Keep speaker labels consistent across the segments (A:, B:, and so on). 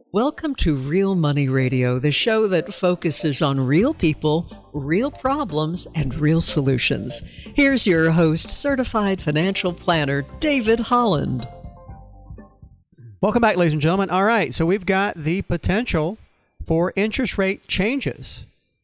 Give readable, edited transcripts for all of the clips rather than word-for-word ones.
A: Welcome to Real Money Radio, the show that focuses on real people, real problems, and real solutions. Here's your host, certified financial planner, David Holland.
B: Welcome back, ladies and gentlemen. All right, so we've got the potential for interest rate changes.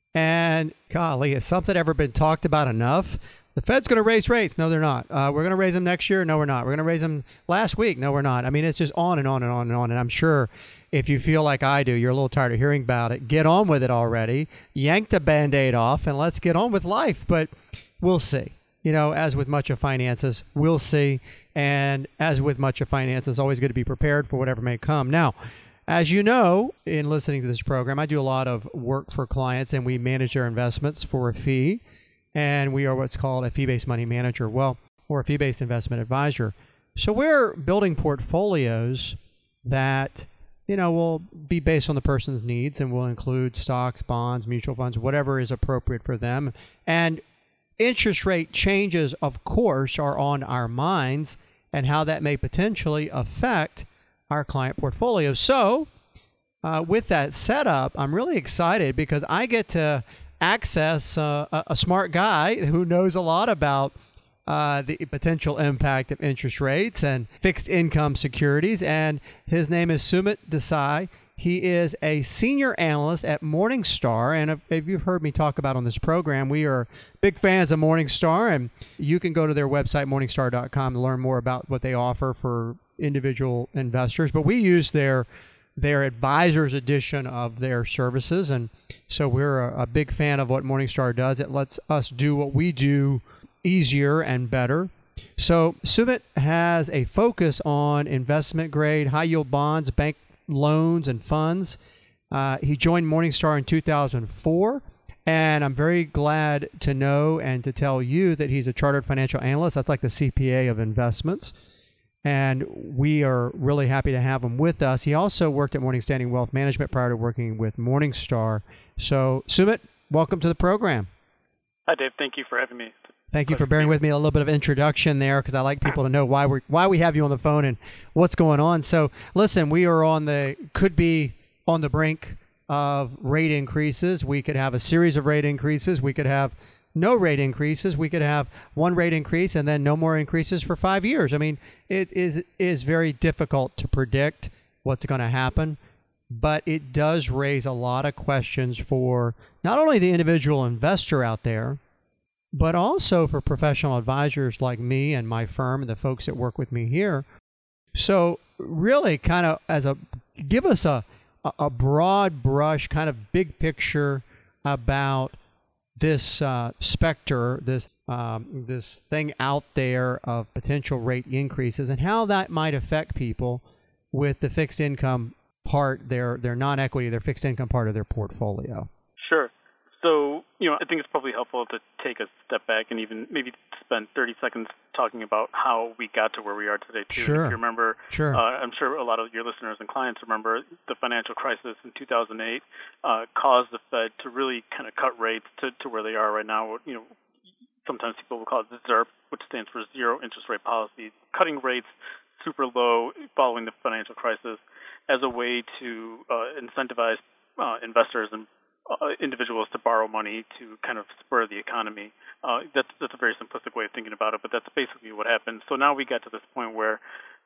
B: And golly, has something ever been talked about enough? The Fed's going to raise rates. No, they're not. We're going to raise them next year. No, we're not. We're going to raise them last week. No, we're not. I mean, it's just on and on and on and on. And I'm sure if you feel like I do, you're a little tired of hearing about it. Get on with it already. Yank the Band-Aid off and let's get on with life. But we'll see. You know, as with much of finances, we'll see. And as with much of finance, it's always good to be prepared for whatever may come. Now, as you know, in listening to this program, I do a lot of work for clients and we manage their investments for a fee. And we are what's called a fee-based money manager, or a fee-based investment advisor. So we're building portfolios that, will be based on the person's needs and will include stocks, bonds, mutual funds, whatever is appropriate for them. And interest rate changes, of course, are on our minds and how that may potentially affect our client portfolios. So with that setup, I'm really excited because I get to access a smart guy who knows a lot about the potential impact of interest rates and fixed income securities. And his name is Sumit Desai. He is a senior analyst at Morningstar. And if you've heard me talk about on this program, we are big fans of Morningstar. And you can go to their website, morningstar.com, to learn more about what they offer for individual investors. But we use their advisors edition of their services. And so we're a big fan of what Morningstar does. It lets us do what we do easier and better. So Sumit has a focus on investment grade, high yield bonds, bank loans, and funds. He joined Morningstar in 2004. And I'm very glad to know and to tell you that he's a chartered financial analyst. That's like the CPA of investments. And we are really happy to have him with us. He also worked at Morning Standing Wealth Management prior to working with Morningstar. So, Sumit, welcome to the program.
C: Hi, Dave. Thank you for having me.
B: Thank you for bearing with me a little bit of introduction there because I like people to know why we have you on the phone and what's going on. So, listen, we are could be on the brink of rate increases. We could have a series of rate increases. We could have no rate increases. We could have one rate increase and then no more increases for 5 years. I mean, it is very difficult to predict what's going to happen, but it does raise a lot of questions for not only the individual investor out there, but also for professional advisors like me and my firm and the folks that work with me here. So really kind of give us a broad brush, kind of big picture about this specter, this thing out there of potential rate increases and how that might affect people with the fixed income part, their non-equity, their fixed income part of their portfolio.
C: Sure. So, I think it's probably helpful to take a step back and even maybe spend 30 seconds talking about how we got to where we are today, too.
B: Sure.
C: If you remember,
B: sure.
C: I'm sure a lot of your listeners and clients remember the financial crisis in 2008 caused the Fed to really kind of cut rates to where they are right now. Sometimes people will call it ZIRP, which stands for zero interest rate policy, cutting rates super low following the financial crisis as a way to incentivize investors and individuals to borrow money to kind of spur the economy. That's a very simplistic way of thinking about it, but that's basically what happened. So now we got to this point where,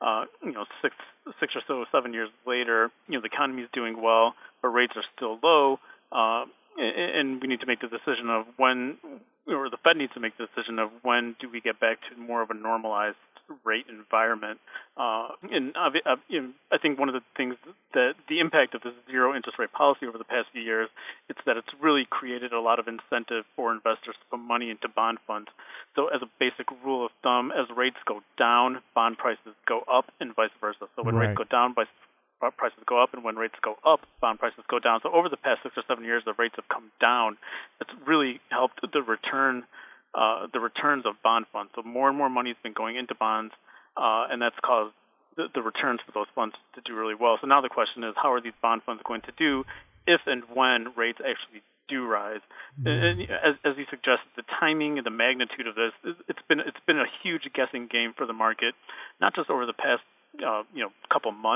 C: 6 or so, 7 years later, the economy is doing well, but rates are still low, and we need to make the decision of when, or the Fed needs to make the decision of when do we get back to more of a normalized rate environment. And I think one of the things that the impact of this zero interest rate policy over the past few years, it's that it's really created a lot of incentive for investors to put money into bond funds. So as a basic rule of thumb, as rates go down, bond prices go up and vice versa. So when rates go down, prices go up, and when rates go up, bond prices go down. So over the past 6 or 7 years, the rates have come down. It's really helped the returns of bond funds. So more and more money has been going into bonds, and that's caused the returns for those funds to do really well. So now the question is, how are these bond funds going to do if and when rates actually do rise? And as you suggested, the timing and the magnitude of this, it's been a huge guessing game for the market, not just over the past couple months,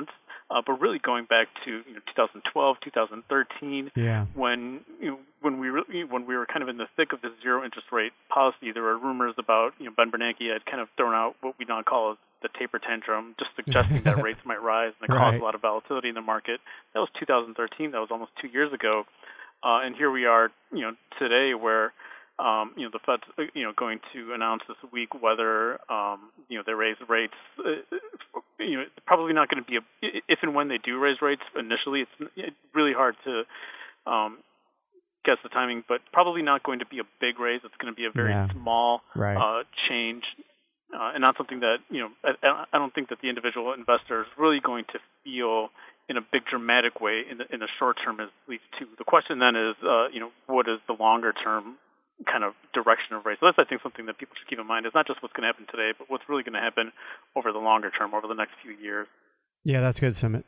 C: but really going back to 2012, 2013,
B: Yeah.
C: when when we were kind of in the thick of this zero interest rate policy, there were rumors about Ben Bernanke had kind of thrown out what we now call the taper tantrum, just suggesting that rates might rise and it caused a lot of volatility in the market. That was 2013. That was almost 2 years ago, and here we are, today where the Fed's going to announce this week whether they raise rates. Probably not going to be if and when they do raise rates initially. It's really hard to guess the timing, but probably not going to be a big raise. It's going to be a very small change, and not something that I don't think that the individual investor is really going to feel in a big dramatic way in the short term, at least. Too. The question then is, what is the longer term kind of direction of rates? So that's, I think, something that people should keep in mind. It's not just what's going to happen today, but what's really going to happen over the longer term, over the next few years.
B: Yeah, that's good, Sumit.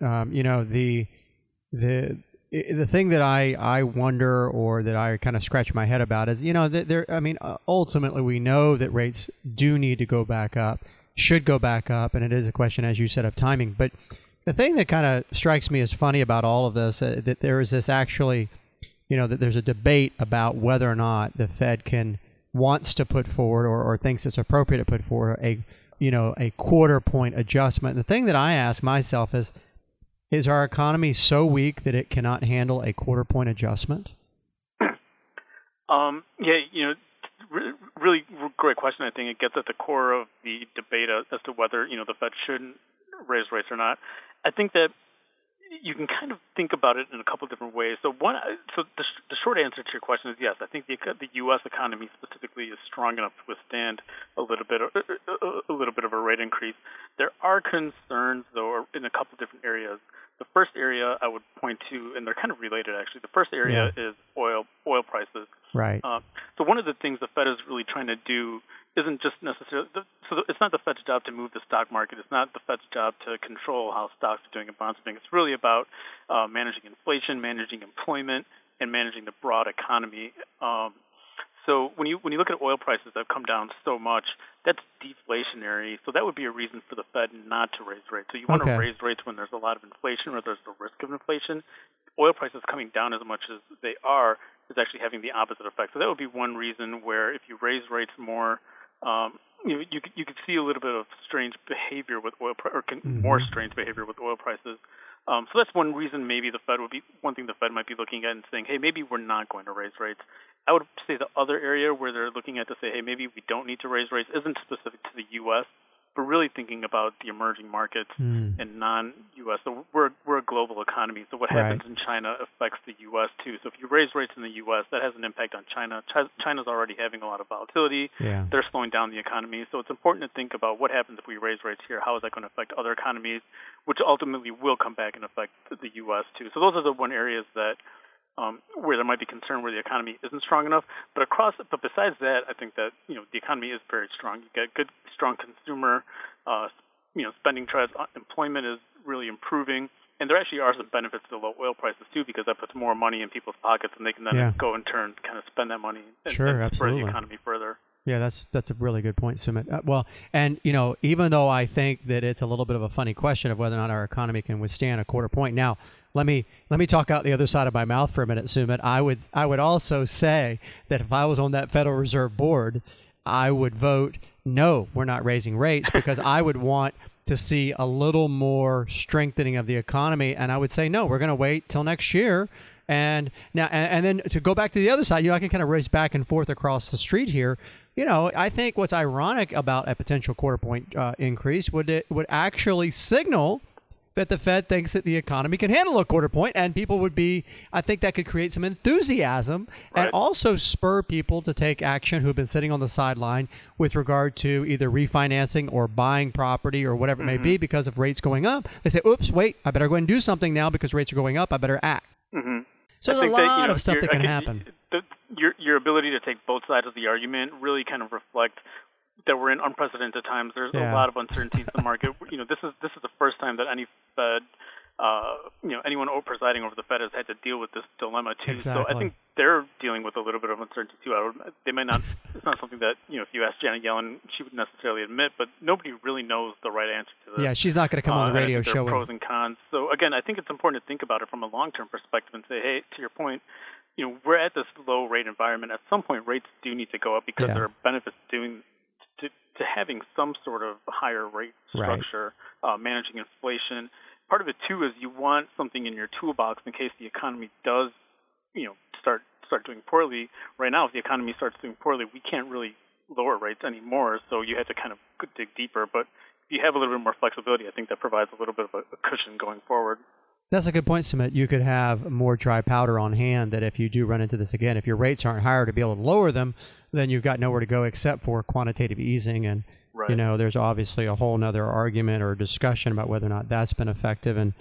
B: The thing that I wonder, or that I kind of scratch my head about, is ultimately we know that rates do need to go back up, should go back up, and it is a question, as you said, of timing. But the thing that kind of strikes me as funny about all of this, that there is this actually, that there's a debate about whether or not the Fed wants to put forward or thinks it's appropriate to put forward a quarter point adjustment. The thing that I ask myself is our economy so weak that it cannot handle a quarter point adjustment?
C: Really great question. I think it gets at the core of the debate as to whether the Fed should raise rates or not. I think that you can kind of think about it in a couple of different ways. So the short answer to your question is yes. I think the U.S. economy specifically is strong enough to withstand a little bit of a rate increase. There are concerns, though, in a couple of different areas. The first area I would point to, and they're kind of related actually. The first area is oil prices.
B: Right.
C: So one of the things the Fed is really trying to do isn't just necessarily it's not the Fed's job to move the stock market. It's not the Fed's job to control how stocks are doing and bonds are doing. It's really about managing inflation, managing employment, and managing the broad economy. So when you look at oil prices that have come down so much, that's deflationary. So that would be a reason for the Fed not to raise rates. So you want to raise rates when there's a lot of inflation or there's the risk of inflation. Oil prices coming down as much as they are is actually having the opposite effect. So that would be one reason where if you raise rates more, you could see a little bit of strange behavior with more strange behavior with oil prices. So that's one reason maybe one thing the Fed might be looking at and saying, hey, maybe we're not going to raise rates. I would say the other area where they're looking at to say, hey, maybe we don't need to raise rates isn't specific to the U.S., but really thinking about the emerging markets and non-U.S. So we're a global economy. So what happens in China affects the U.S. too. So if you raise rates in the U.S., that has an impact on China. China's already having a lot of volatility. Yeah. They're slowing down the economy. So it's important to think about what happens if we raise rates here. How is that going to affect other economies, which ultimately will come back and affect the U.S. too. So those are the one areas that where there might be concern where the economy isn't strong enough. But besides that, I think that the economy is very strong. You get good, strong consumer, spending trends. Employment is really improving, and there actually are some benefits to the low oil prices too, because that puts more money in people's pockets, and they can then go in turn kind of spend that money and spur the economy further. Yeah,
B: that's a really good point, Sumit. Even though I think that it's a little bit of a funny question of whether or not our economy can withstand a quarter point. Now, let me talk out the other side of my mouth for a minute, Sumit. I would also say that if I was on that Federal Reserve Board, I would vote no, we're not raising rates, because I would want to see a little more strengthening of the economy, and I would say no, we're going to wait till next year. And then to go back to the other side, I can kind of race back and forth across the street here. I think what's ironic about a potential quarter point increase would actually signal that the Fed thinks that the economy can handle a quarter point, and people would I think that could create some enthusiasm and also spur people to take action who have been sitting on the sideline with regard to either refinancing or buying property or whatever it may be because of rates going up. They say, oops, wait, I better go and do something now because rates are going up. I better act. Mm-hmm. So there's a lot of stuff that can happen.
C: Your ability to take both sides of the argument really kind of reflect that we're in unprecedented times. There's a lot of uncertainty in the market. This is the first time that any Fed anyone presiding over the Fed has had to deal with this dilemma too.
B: Exactly.
C: So I think they're dealing with a little bit of uncertainty too. They may not. It's not something that if you ask Janet Yellen, she would necessarily admit. But nobody really knows the right answer to this.
B: Yeah, she's not going to come on the radio show.
C: Pros and cons. So again, I think it's important to think about it from a long-term perspective and say, hey, to your point, we're at this low rate environment. At some point, rates do need to go up because there are benefits to having some sort of higher rate structure, managing inflation. Part of it too is you want something in your toolbox in case the economy does, start doing poorly. Right now, if the economy starts doing poorly, we can't really lower rates anymore. So you have to kind of dig deeper. But if you have a little bit more flexibility, I think that provides a little bit of a cushion going forward.
B: That's a good point, Sumit. You could have more dry powder on hand that if you do run into this again, if your rates aren't higher to be able to lower them, then you've got nowhere to go except for quantitative easing. And, there's obviously a whole nother argument or discussion about whether or not that's been effective. And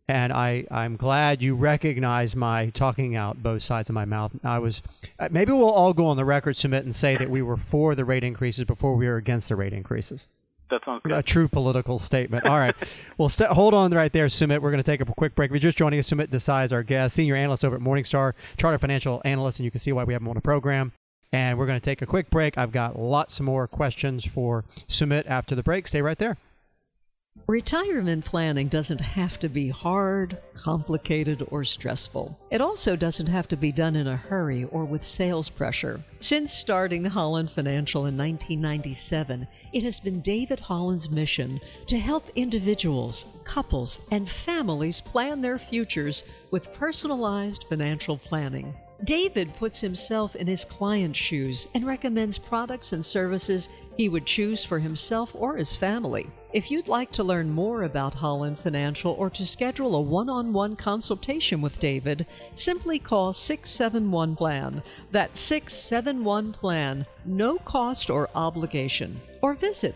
B: I'm glad you recognize my talking out both sides of my mouth. Maybe we'll all go on the record, Sumit, and say that we were for the rate increases before we were against the rate increases.
C: That sounds good.
B: A true political statement. All right. Well, hold on right there, Sumit. We're going to take a quick break. If you're just joining us, Sumit Desai is our guest, senior analyst over at Morningstar, chartered financial analyst, and you can see why we have him on the program. And we're going to take a quick break. I've got lots more questions for Sumit after the break. Stay right there.
A: Retirement planning doesn't have to be hard, complicated, or stressful. It also doesn't have to be done in a hurry or with sales pressure. Since starting Holland Financial in 1997, it has been David Holland's mission to help individuals, couples, and families plan their futures with personalized financial planning. David puts himself in his client's shoes and recommends products and services he would choose for himself or his family. If you'd like to learn more about Holland Financial or to schedule a one-on-one consultation with David, simply call 671-PLAN. That's 671-PLAN, no cost or obligation. Or visit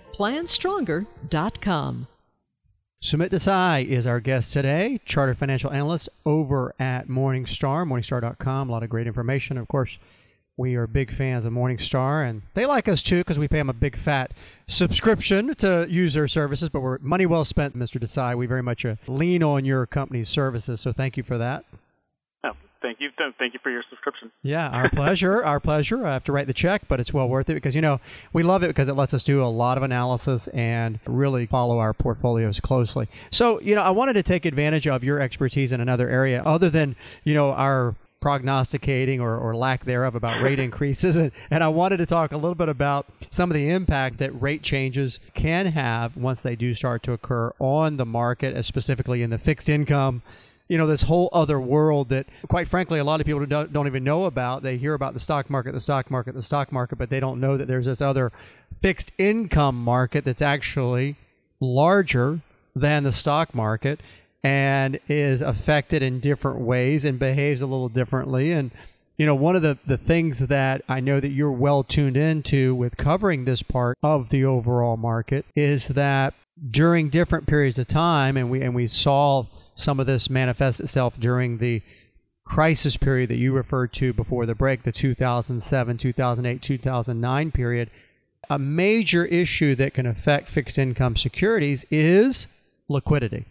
A: planstronger.com.
B: Sumit Desai is our guest today, chartered financial analyst over at Morningstar, morningstar.com. A lot of great information. Of course, we are big fans of Morningstar, and they like us too because we pay them a big fat subscription to use their services, but we're money well spent, Mr. Desai. We very much lean on your company's services, so thank you for that.
C: Thank you. Thank you for your subscription.
B: Yeah, our pleasure. Our pleasure. I have to write the check, but it's well worth it because, we love it because it lets us do a lot of analysis and really follow our portfolios closely. So, I wanted to take advantage of your expertise in another area other than, our prognosticating or lack thereof about rate increases. And I wanted to talk a little bit about some of the impact that rate changes can have once they do start to occur on the market, specifically in the fixed income. This whole other world that, quite frankly, a lot of people don't even know about. They hear about the stock market, but they don't know that there's this other fixed income market that's actually larger than the stock market and is affected in different ways and behaves a little differently. And, one of the things that I know that you're well tuned into with covering this part of the overall market is that during different periods of time, and we saw some of this manifests itself during the crisis period that you referred to before the break, the 2007, 2008, 2009 period. A major issue that can affect fixed income securities is liquidity.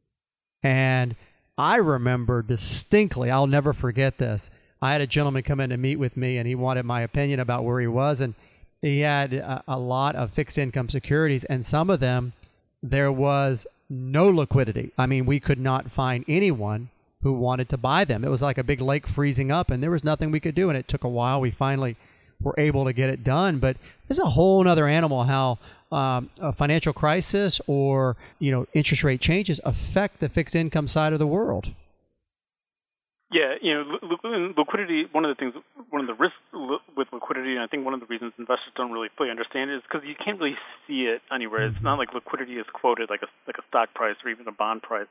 B: And I remember distinctly, I'll never forget this. I had a gentleman come in to meet with me, and he wanted my opinion about where he was. And he had a lot of fixed income securities, and some of them, there was no liquidity. I mean, we could not find anyone who wanted to buy them. It was like a big lake freezing up, and there was nothing we could do, and it took a while. We finally were able to get it done. But it's a whole other animal how a financial crisis or interest rate changes affect the fixed income side of the world.
C: Yeah, liquidity, one of the risks with liquidity, and I think one of the reasons investors don't really fully understand it is because you can't really see it anywhere. It's not like liquidity is quoted like a stock price or even a bond price.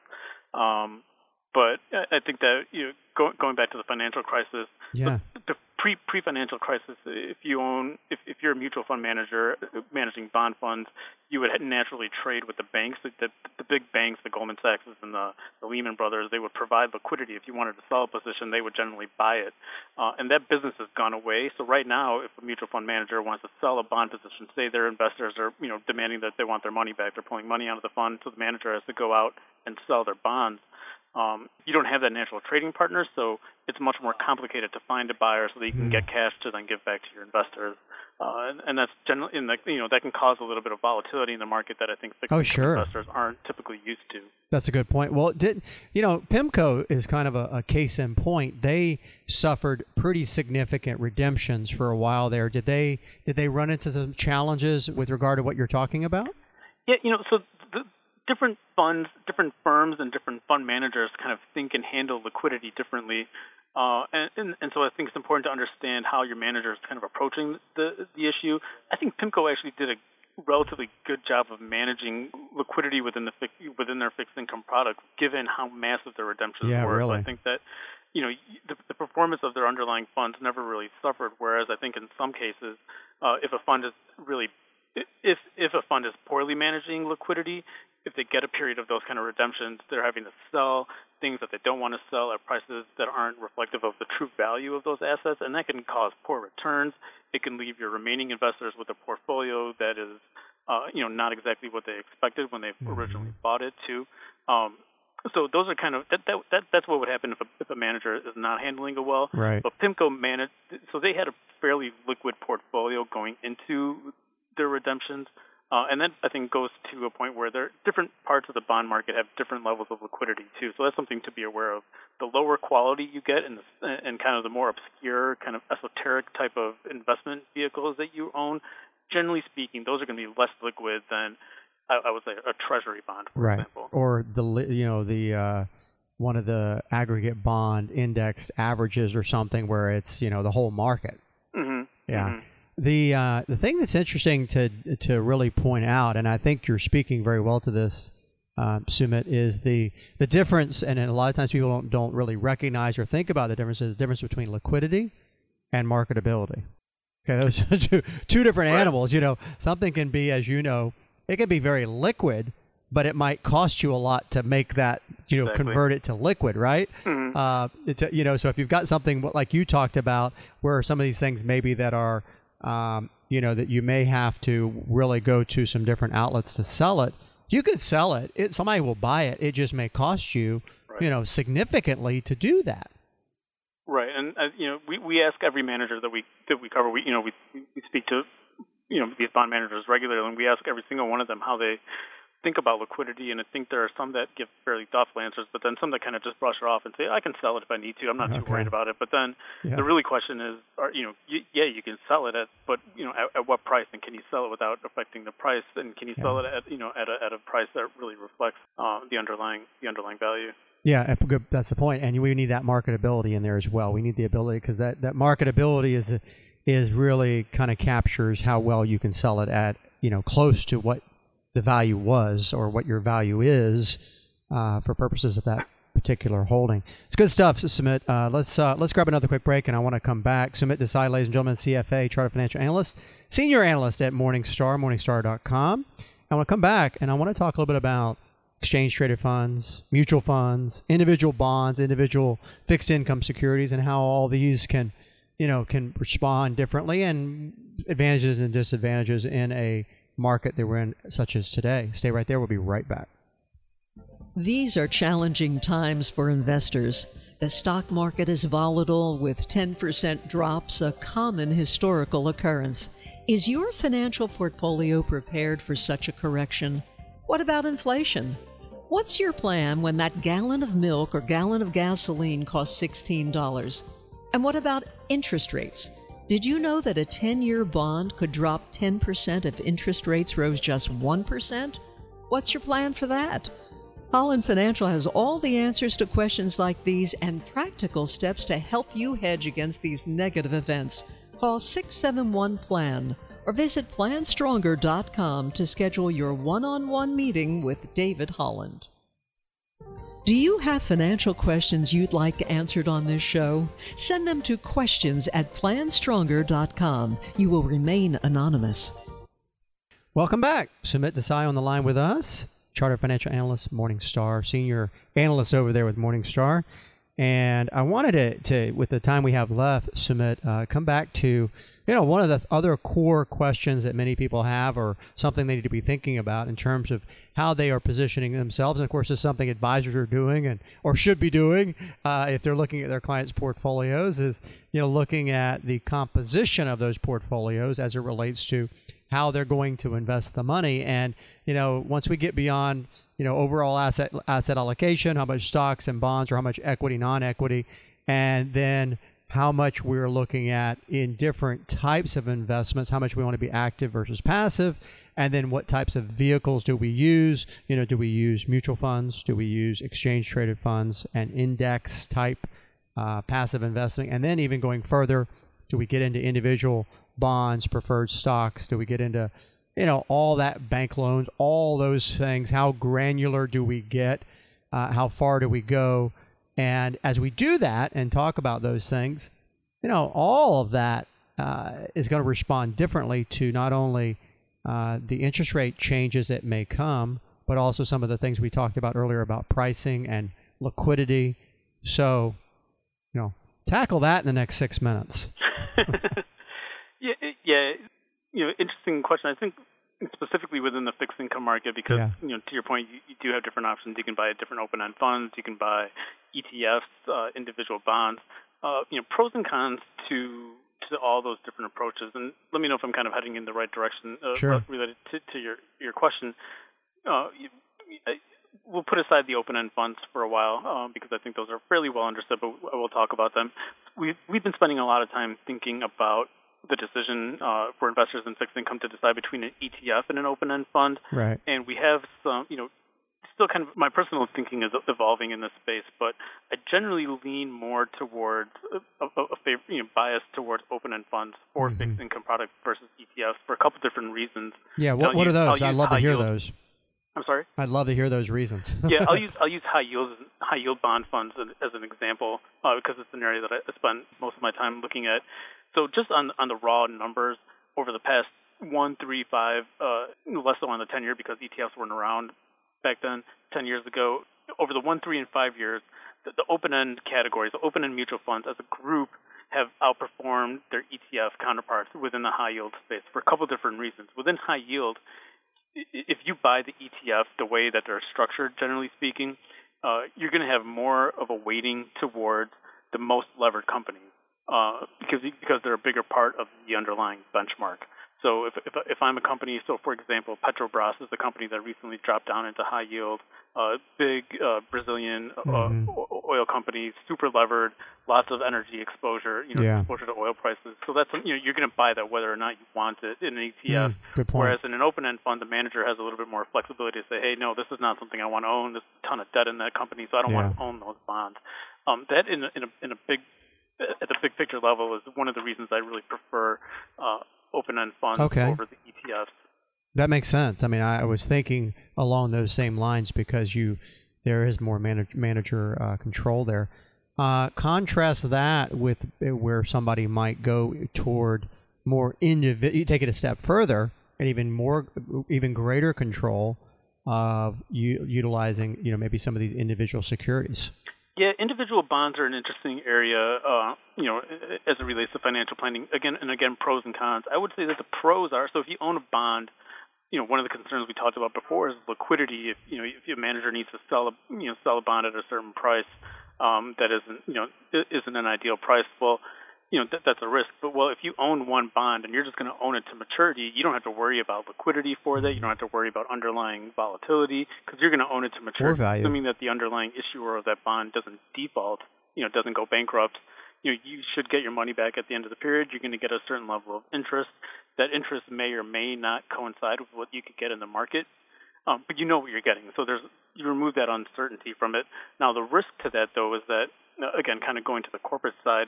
C: But I think that going back to the financial crisis, the pre-financial crisis, if you're a mutual fund manager managing bond funds, you would naturally trade with the banks. The big banks, the Goldman Sachs and the Lehman Brothers, they would provide liquidity. If you wanted to sell a position, they would generally buy it, and that business has gone away. So right now, if a mutual fund manager wants to sell a bond position, say their investors are demanding that they want their money back, they're pulling money out of the fund, so the manager has to go out and sell their bonds. You don't have that natural trading partner, so it's much more complicated to find a buyer so that you can get cash to then give back to your investors. And that's generally, that can cause a little bit of volatility in the market that I think fixed income investors aren't typically used to.
B: That's a good point. Well, PIMCO is kind of a case in point. They suffered pretty significant redemptions for a while there. Did they run into some challenges with regard to what you're talking about?
C: Yeah, so the different funds, different firms, and different fund managers kind of think and handle liquidity differently. And so I think it's important to understand how your manager is kind of approaching the issue. I think PIMCO actually did a relatively good job of managing liquidity within their fixed income product, given how massive their redemptions were.
B: Really.
C: So I think that the performance of their underlying funds never really suffered. Whereas I think in some cases, if a fund is poorly managing liquidity, if they get a period of those kind of redemptions, they're having to sell things that they don't want to sell at prices that aren't reflective of the true value of those assets, and that can cause poor returns. It can leave your remaining investors with a portfolio that is, not exactly what they expected when they originally bought it too. So those are kind of that's what would happen if a manager is not handling it well.
B: Right.
C: But PIMCO managed, so they had a fairly liquid portfolio going into their redemptions. And that, I think, goes to a point where different parts of the bond market have different levels of liquidity, too. So that's something to be aware of. The lower quality you get and kind of the more obscure, kind of esoteric type of investment vehicles that you own, generally speaking, those are going to be less liquid than, I would say, a treasury bond, for example.
B: Or the one of the aggregate bond indexed averages or something where it's, the whole market.
C: Mm-hmm.
B: Yeah.
C: Mm-hmm.
B: The thing that's interesting to really point out, and I think you're speaking very well to this, Sumit, is the difference, and a lot of times people don't really recognize or think about the difference between liquidity and marketability. Okay, those are two different animals. Something can be, as it can be very liquid, but it might cost you a lot to make that,
C: Exactly.
B: convert it to liquid, right?
C: Mm-hmm.
B: So if you've got something like you talked about, where some of these things maybe that are that you may have to really go to some different outlets to sell it. You can sell it. Somebody will buy it. It just may cost you,
C: right.
B: Significantly to do that.
C: Right, and we ask every manager that we cover. We speak to these bond managers regularly, and we ask every single one of them how they think about liquidity. And I think there are some that give fairly thoughtful answers, but then some that kind of just brush it off and say, I can sell it if I need to. I'm not too worried about it. But then the really question is, you can sell it but at what price, and can you sell it without affecting the price, and can you sell it at a price that really reflects the underlying value?
B: Yeah, that's the point. And we need that marketability in there as well. We need the ability, because that marketability is really kind of captures how well you can sell it at close to what the value was or what your value is for purposes of that particular holding. It's good stuff, Sumit. Let's grab another quick break, and I want to come back. Sumit Desai, ladies and gentlemen, CFA, Chartered Financial Analyst, Senior Analyst at Morningstar, Morningstar.com. I want to come back, and I want to talk a little bit about exchange-traded funds, mutual funds, individual bonds, individual fixed income securities, and how all these can respond differently, and advantages and disadvantages in a market that we're in, such as today. Stay right there. We'll be right back.
A: These are challenging times for investors. The stock market is volatile, with 10% drops a common historical occurrence. Is your financial portfolio prepared for such a correction? What about inflation? What's your plan when that gallon of milk or gallon of gasoline costs $16? And what about interest rates? Did you know that a 10-year bond could drop 10% if interest rates rose just 1%? What's your plan for that? Holland Financial has all the answers to questions like these and practical steps to help you hedge against these negative events. Call 671-PLAN or visit planstronger.com to schedule your one-on-one meeting with David Holland. Do you have financial questions you'd like answered on this show? Send them to questions@planstronger.com. You will remain anonymous.
B: Welcome back. Sumit Desai on the line with us, Chartered Financial Analyst, Morningstar, Senior Analyst over there with Morningstar. And I wanted to with the time we have left, Sumit, come back to, one of the other core questions that many people have, or something they need to be thinking about in terms of how they are positioning themselves. And of course, it's something advisors are doing or should be doing if they're looking at their clients' portfolios, is looking at the composition of those portfolios as it relates to how they're going to invest the money. And once we get beyond overall asset allocation, how much stocks and bonds, or how much equity, non-equity, and then how much we're looking at in different types of investments, how much we want to be active versus passive, and then what types of vehicles do we use? Do we use mutual funds? Do we use exchange traded funds and index type passive investing? And then even going further, do we get into individual bonds, preferred stocks? Do we get into all that, bank loans, all those things? How granular do we get? How far do we go? And as we do that and talk about those things, all of that is going to respond differently to not only the interest rate changes that may come, but also some of the things we talked about earlier about pricing and liquidity. So, tackle that in the next 6 minutes.
C: Yeah. Interesting question. I think specifically within the fixed income market, because to your point, you do have different options. You can buy different open-end funds. You can buy ETFs, individual bonds. Pros and cons to all those different approaches. And let me know if I'm kind of heading in the right direction related to your question. We'll put aside the open-end funds for a while because I think those are fairly well understood, but I will talk about them. We've been spending a lot of time thinking about the decision for investors in fixed income to decide between an ETF and an open-end fund.
B: Right.
C: And we have some, still kind of, my personal thinking is evolving in this space, but I generally lean more towards a favor, bias towards open-end funds or fixed income products versus ETFs for a couple different reasons.
B: Yeah. What are those? I'd love to hear those.
C: I'm sorry?
B: I'd love to hear those reasons.
C: Yeah, I'll use high yield bond funds as an example because it's an area that I spend most of my time looking at. So just on the raw numbers over the past 1, 3, 5, less so on the 10-year because ETFs weren't around back then, 10 years ago. Over the 1, 3, and 5 years, the open-end categories, the open-end mutual funds as a group have outperformed their ETF counterparts within the high yield space for a couple different reasons. Within high yield, if you buy the ETF the way that they're structured, generally speaking, you're going to have more of a weighting towards the most levered companies because they're a bigger part of the underlying benchmark. So if I'm a company, so for example, Petrobras is the company that recently dropped down into high yield, big Brazilian oil company, super levered, lots of energy exposure, exposure to oil prices. So that's you're going to buy that whether or not you want it in an ETF.
B: Good point.
C: Whereas in an open-end fund, the manager has a little bit more flexibility to say, hey, no, this is not something I want to own. There's a ton of debt in that company, so I don't want to own those bonds. That in a big at the big picture level is one of the reasons I really prefer open-end funds over the ETFs.
B: That makes sense. I mean, I was thinking along those same lines because there is more manager control there. Contrast that with where somebody might go toward more you take it a step further and even greater control of utilizing maybe some of these individual securities.
C: Yeah, individual bonds are an interesting area, as it relates to financial planning. Again, pros and cons. I would say that the pros are, so if you own a bond, one of the concerns we talked about before is liquidity. If your manager needs to sell a bond at a certain price, that isn't an ideal price. Well, that's a risk. But if you own one bond and you're just going to own it to maturity, you don't have to worry about liquidity for that. You don't have to worry about underlying volatility because you're going to own it to maturity, assuming that the underlying issuer of that bond doesn't default, doesn't go bankrupt. You should get your money back at the end of the period. You're going to get a certain level of interest. That interest may or may not coincide with what you could get in the market, but you know what you're getting. So you remove that uncertainty from it. Now, the risk to that, though, is that, again, kind of going to the corporate side,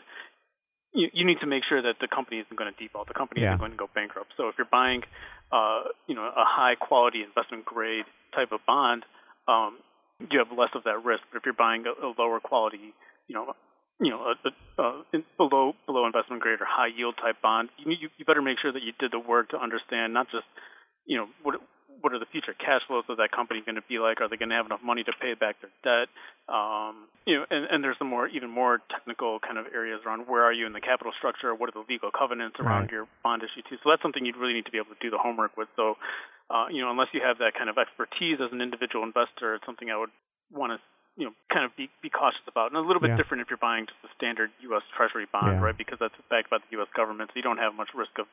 C: you need to make sure that the company isn't going to default. The company isn't going to go bankrupt. So if you're buying, a high-quality investment-grade type of bond, you have less of that risk. But if you're buying a lower quality, below investment grade or high yield type bond, you better make sure that you did the work to understand not just what are the future cash flows of that company going to be like? Are they going to have enough money to pay back their debt? And there's some even more technical kind of areas around where are you in the capital structure? What are the legal covenants around your bond issue too? So that's something you'd really need to be able to do the homework with. So, unless you have that kind of expertise as an individual investor, it's something I would want to kind of be cautious about. And a little bit different if you're buying just a standard U.S. Treasury bond, right? Because that's backed by the U.S. government, so you don't have much risk of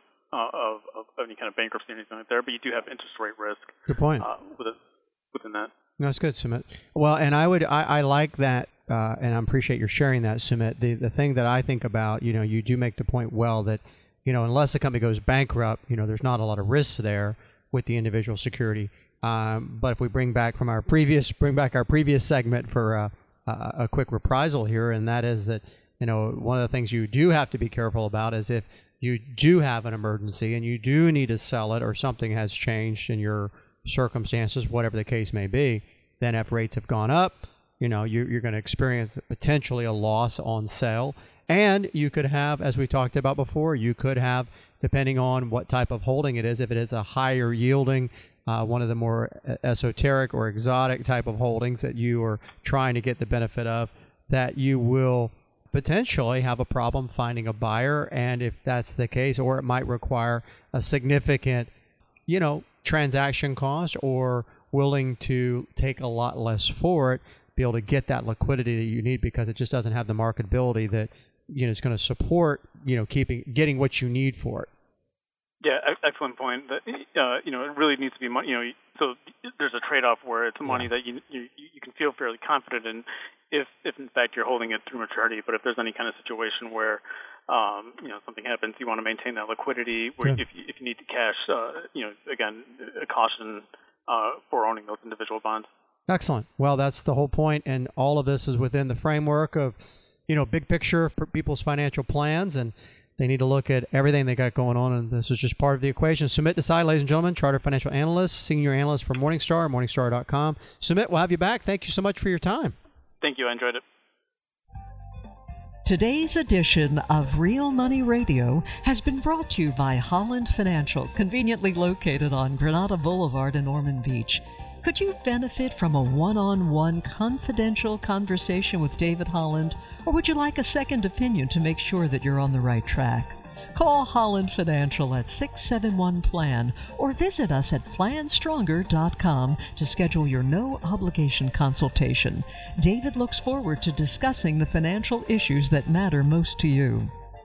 C: any kind of bankruptcy or anything like that. But you do have interest rate risk.
B: Good point.
C: Within that.
B: No, that's good, Sumit. Well, and I like that, and I appreciate your sharing that, Sumit. The thing that I think about, you do make the point well that, unless the company goes bankrupt, there's not a lot of risks there with the individual security. But if we bring back our previous segment for a quick reprisal here, and that is that, one of the things you do have to be careful about is if you do have an emergency and you do need to sell it or something has changed in your circumstances, whatever the case may be, then if rates have gone up, you're going to experience potentially a loss on sale. And you could have, as we talked about before, depending on what type of holding it is, if it is a higher yielding, one of the more esoteric or exotic type of holdings that you are trying to get the benefit of, that you will potentially have a problem finding a buyer. And if that's the case, or it might require a significant, transaction cost, or willing to take a lot less for it, be able to get that liquidity that you need, because it just doesn't have the marketability that is going to support getting what you need for it.
C: Yeah, excellent point. That it really needs to be money. So there's a trade-off where it's money that you can feel fairly confident in, if in fact you're holding it through maturity. But if there's any kind of situation where something happens, you want to maintain that liquidity. Where if you need to cash, again, a caution for owning those individual bonds.
B: Excellent. Well, that's the whole point, and all of this is within the framework of big picture for people's financial plans, and they need to look at everything they got going on, and this is just part of the equation. Sumit Desai, ladies and gentlemen, Chartered Financial Analyst, Senior Analyst for Morningstar, Morningstar.com. Sumit, we'll have you back. Thank you so much for your time.
C: Thank you. I enjoyed it.
A: Today's edition of Real Money Radio has been brought to you by Holland Financial, conveniently located on Granada Boulevard in Ormond Beach. Could you benefit from a one-on-one confidential conversation with David Holland, or would you like a second opinion to make sure that you're on the right track? Call Holland Financial at 671-PLAN or visit us at planstronger.com to schedule your no-obligation consultation. David looks forward to discussing the financial issues that matter most to you.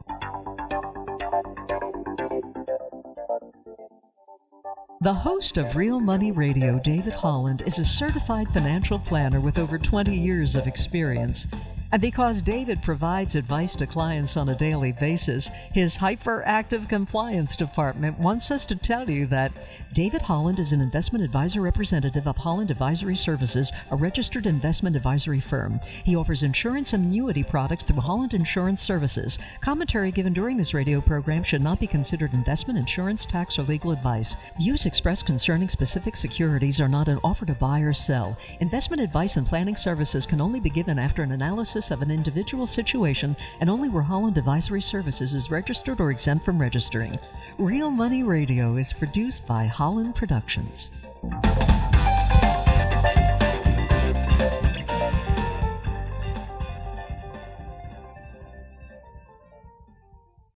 A: The host of Real Money Radio, David Holland, is a certified financial planner with over 20 years of experience. And because David provides advice to clients on a daily basis, his hyperactive compliance department wants us to tell you that David Holland is an investment advisor representative of Holland Advisory Services, a registered investment advisory firm. He offers insurance and annuity products through Holland Insurance Services. Commentary given during this radio program should not be considered investment, insurance, tax, or legal advice. Views expressed concerning specific securities are not an offer to buy or sell. Investment advice and planning services can only be given after an analysis of an individual situation and only where Holland Advisory Services is registered or exempt from registering. Real Money Radio is produced by Holland Productions.